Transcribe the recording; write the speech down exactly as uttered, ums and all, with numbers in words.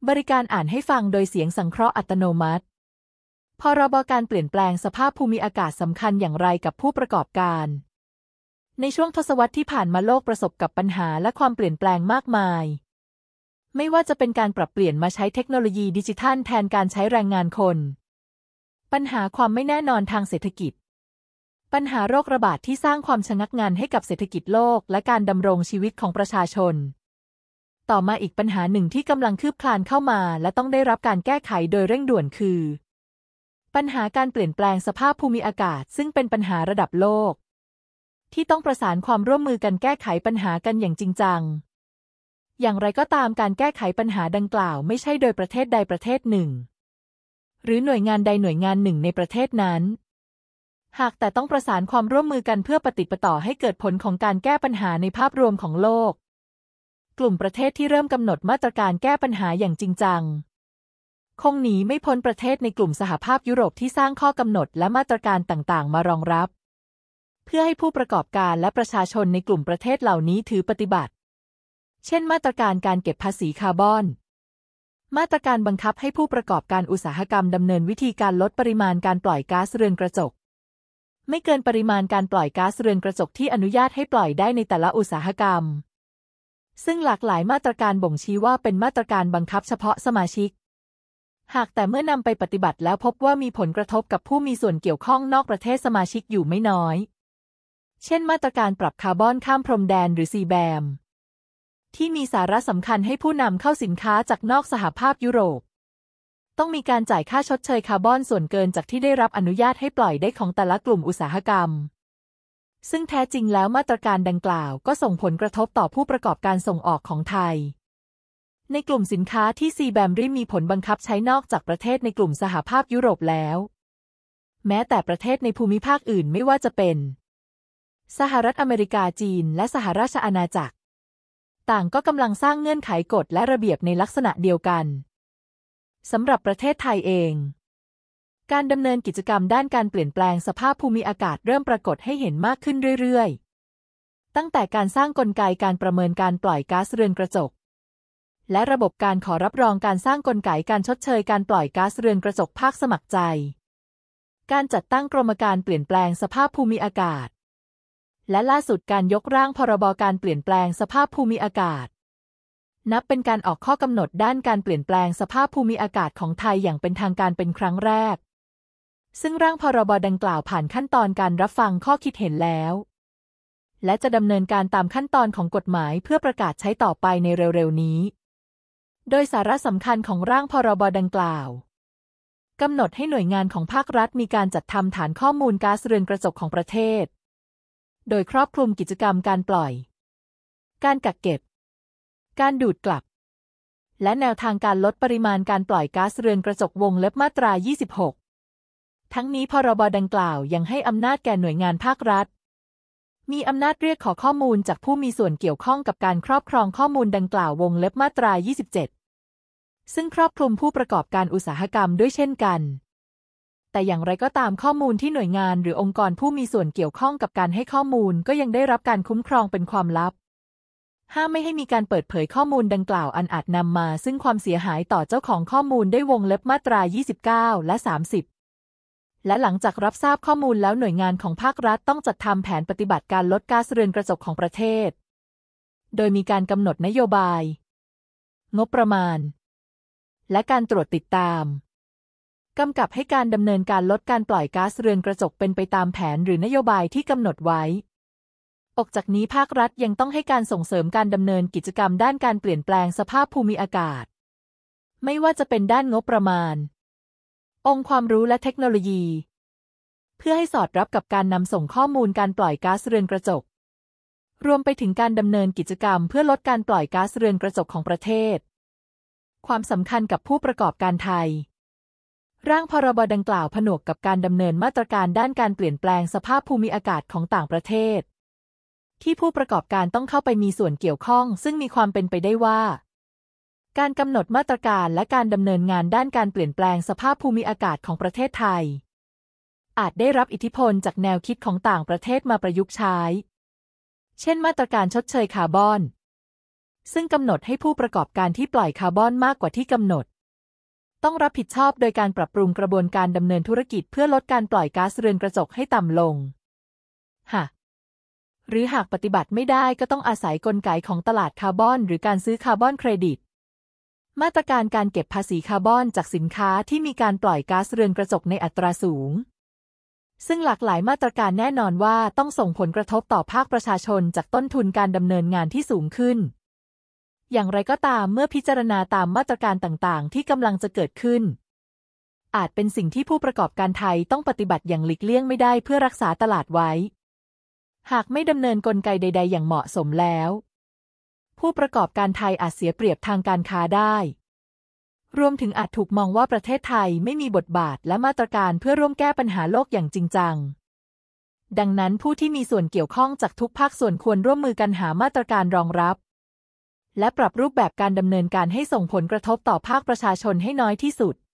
บริการอ่านให้ฟังโดยเสียงสังเคราะห์อัตโนมัติพรบการเปลี่ยนแปลงสภาพภูมิอากาศสำคัญอย่างไรกับผู้ประกอบการในช่วงทศวรรษที่ผ่านมาโลกประสบกับปัญหาและความเปลี่ยนแปลงมากมายไม่ว่าจะเป็นการปรับเปลี่ยนมาใช้เทคโนโลยีดิจิทัลแทนการใช้แรงงานคนปัญหาความไม่แน่นอนทางเศรษฐกิจปัญหาโรคระบาดที่สร้างความชะงักงันให้กับเศรษฐกิจโลกและการดำรงชีวิตของประชาชนต่อมาอีกปัญหาหนึ่งที่กำลังคืบคลานเข้ามาและต้องได้รับการแก้ไขโดยเร่งด่วนคือปัญหาการเปลี่ยนแปลงสภาพภูมิอากาศซึ่งเป็นปัญหาระดับโลกที่ต้องประสานความร่วมมือกันแก้ไขปัญหากันอย่างจริงจังอย่างไรก็ตามการแก้ไขปัญหาดังกล่าวไม่ใช่โดยประเทศใดประเทศหนึ่งหรือหน่วยงานใดหน่วยงานหนึ่งในประเทศนั้นหากแต่ต้องประสานความร่วมมือกันเพื่อปฏิปต่อให้เกิดผลของการแก้ปัญหาในภาพรวมของโลกกลุ่มประเทศที่เริ่มกำหนดมาตรการแก้ปัญหาอย่างจริงจังคงหนีไม่พ้นประเทศในกลุ่มสหภาพยุโรปที่สร้างข้อกำหนดและมาตรการต่างๆมารองรับเพื่อให้ผู้ประกอบการและประชาชนในกลุ่มประเทศเหล่านี้ถือปฏิบัติเช่นมาตรการการเก็บภาษีคาร์บอนมาตรการบังคับให้ผู้ประกอบการอุตสาหกรรมดำเนินวิธีการลดปริมาณการปล่อยก๊าซเรือนกระจกไม่เกินปริมาณการปล่อยก๊าซเรือนกระจกที่อนุญาตให้ปล่อยได้ในแต่ละอุตสาหกรรมซึ่งหลากหลายมาตรการบ่งชี้ว่าเป็นมาตรการบังคับเฉพาะสมาชิกหากแต่เมื่อนำไปปฏิบัติแล้วพบว่ามีผลกระทบกับผู้มีส่วนเกี่ยวข้องนอกประเทศสมาชิกอยู่ไม่น้อยเช่นมาตรการปรับคาร์บอนข้ามพรมแดนหรือ ซี แบม ที่มีสาระสำคัญให้ผู้นำเข้าสินค้าจากนอกสหภาพยุโรปต้องมีการจ่ายค่าชดเชยคาร์บอนส่วนเกินจากที่ได้รับอนุญาตให้ปล่อยได้ของแต่ละกลุ่มอุตสาหกรรมซึ่งแท้จริงแล้วมาตรการดังกล่าวก็ส่งผลกระทบต่อผู้ประกอบการส่งออกของไทยในกลุ่มสินค้าที่ ซี แบม ริมีผลบังคับใช้นอกจากประเทศในกลุ่มสหภาพยุโรปแล้วแม้แต่ประเทศในภูมิภาคอื่นไม่ว่าจะเป็นสหรัฐอเมริกาจีนและสหราชอาณาจักรต่างก็กำลังสร้างเงื่อนไขกฎและระเบียบในลักษณะเดียวกันสำหรับประเทศไทยเองการดำเนินกิจกรรมด้านการเปลี่ยนแปลงสภาพภูมิอากาศเริ่มปรากฏให้เห็นมากขึ้นเรื่อยๆตั้งแต่การสร้างกลไกการประเมินการปล่อยก๊าซเรือนกระจกและระบบการขอรับรองการสร้างกลไกการชดเชยการปล่อยก๊าซเรือนกระจกภาคสมัครใจการจัดตั้งกรมการเปลี่ยนแปลงสภาพภูมิอากาศและล่าสุดการยกร่างพรบการเปลี่ยนแปลงสภาพภูมิอากาศนับเป็นการออกข้อกำหนดด้านการเปลี่ยนแปลงสภาพภูมิอากาศของไทยอย่างเป็นทางการเป็นครั้งแรกซึ่งร่างพรบดังกล่าวผ่านขั้นตอนการรับฟังข้อคิดเห็นแล้วและจะดำเนินการตามขั้นตอนของกฎหมายเพื่อประกาศใช้ต่อไปในเร็วๆนี้โดยสาระสำคัญของร่างพรบดังกล่าวกำหนดให้หน่วยงานของภาครัฐมีการจัดทำฐานข้อมูลก๊าซเรือนกระจกของประเทศโดยครอบคลุมกิจกรรมการปล่อยการกักเก็บการดูดกลับและแนวทางการลดปริมาณการปล่อยก๊าซเรือนกระจกวงเล็บมาตรายี่สิบหกทั้งนี้พรบดังกล่าวยังให้อำนาจแก่หน่วยงานภาครัฐมีอำนาจเรียกขอข้อมูลจากผู้มีส่วนเกี่ยวข้องกับการครอบครองข้อมูลดังกล่าววงเล็บมาตรายี่สิบเจ็ดซึ่งครอบคลุมผู้ประกอบการอุตสาหกรรมด้วยเช่นกันแต่อย่างไรก็ตามข้อมูลที่หน่วยงานหรือองค์กรผู้มีส่วนเกี่ยวข้องกับการให้ข้อมูลก็ยังได้รับการคุ้มครองเป็นความลับห้ามไม่ให้มีการเปิดเผยข้อมูลดังกล่าวอันอาจนำมาซึ่งความเสียหายต่อเจ้าของข้อมูลได้วงเล็บมาตรายี่สิบเก้าและสามสิบและหลังจากรับทราบข้อมูลแล้วหน่วยงานของภาครัฐต้องจัดทำแผนปฏิบัติการลดก๊าซเรือนกระจกของประเทศโดยมีการกำหนดนโยบายงบประมาณและการตรวจติดตามกำกับให้การดำเนินการลดการปล่อยก๊าซเรือนกระจกเป็นไปตามแผนหรือนโยบายที่กำหนดไว้ออกจากนี้ภาครัฐยังต้องให้การส่งเสริมการดำเนินกิจกรรมด้านการเปลี่ยนแปลงสภาพภูมิอากาศไม่ว่าจะเป็นด้านงบประมาณองค์ความรู้และเทคโนโลยีเพื่อให้สอดรับกับการนำส่งข้อมูลการปล่อยก๊าซเรือนกระจกรวมไปถึงการดำเนินกิจกรรมเพื่อลดการปล่อยก๊าซเรือนกระจกของประเทศความสำคัญกับผู้ประกอบการไทยร่างพรบดังกล่าวผนวกกับการดำเนินมาตรการด้านการเปลี่ยนแปลงสภาพภูมิอากาศของต่างประเทศที่ผู้ประกอบการต้องเข้าไปมีส่วนเกี่ยวข้องซึ่งมีความเป็นไปได้ว่าการกำหนดมาตรการและการดำเนินงานด้านการเปลี่ยนแปลงสภาพภูมิอากาศของประเทศไทยอาจได้รับอิทธิพลจากแนวคิดของต่างประเทศมาประยุกต์ใช้เช่นมาตรการชดเชยคาร์บอนซึ่งกำหนดให้ผู้ประกอบการที่ปล่อยคาร์บอนมากกว่าที่กำหนดต้องรับผิดชอบโดยการปรับปรุงกระบวนการดำเนินธุรกิจเพื่อลดการปล่อยก๊าซเรือนกระจกให้ต่ำลงหากหรือหากปฏิบัติไม่ได้ก็ต้องอาศัยกลไกของตลาดคาร์บอนหรือการซื้อคาร์บอนเครดิตมาตรการการเก็บภาษีคาร์บอนจากสินค้าที่มีการปล่อยก๊าซเรือนกระจกในอัตราสูงซึ่งหลากหลายมาตรการแน่นอนว่าต้องส่งผลกระทบต่อภาคประชาชนจากต้นทุนการดำเนินงานที่สูงขึ้นอย่างไรก็ตามเมื่อพิจารณาตามมาตรการต่างๆที่กำลังจะเกิดขึ้นอาจเป็นสิ่งที่ผู้ประกอบการไทยต้องปฏิบัติอย่างหลีกเลี่ยงไม่ได้เพื่อรักษาตลาดไว้หากไม่ดำเนินกลไกใดๆอย่างเหมาะสมแล้วผู้ประกอบการไทยอาจเสียเปรียบทางการค้าได้รวมถึงอาจถูกมองว่าประเทศไทยไม่มีบทบาทและมาตรการเพื่อร่วมแก้ปัญหาโลกอย่างจริงจังดังนั้นผู้ที่มีส่วนเกี่ยวข้องจากทุกภาคส่วนควรร่วมมือกันหามาตรการรองรับและปรับรูปแบบการดำเนินการให้ส่งผลกระทบต่อภาคประชาชนให้น้อยที่สุด